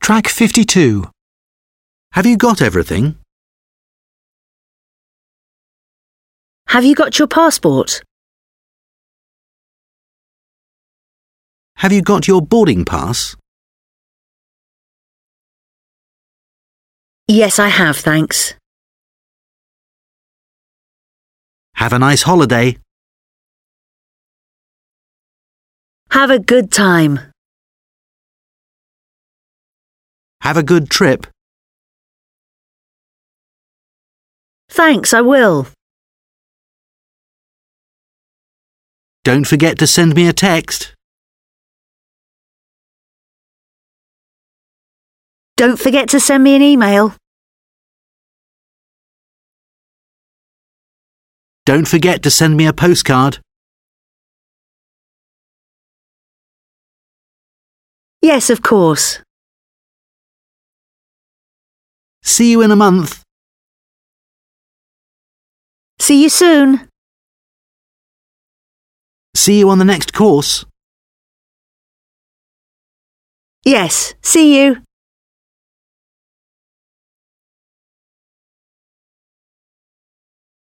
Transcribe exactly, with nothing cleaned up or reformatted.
Track fifty-two. Have you got everything? Have you got your passport? Have you got your boarding pass? Yes, I have, thanks. Have a nice holiday. Have a good time. Have a good trip. Thanks, I will. Don't forget to send me a text. Don't forget to send me an email. Don't forget to send me a postcard. Yes, of course. See you in a month. See you soon. See you on the next course. Yes, see you.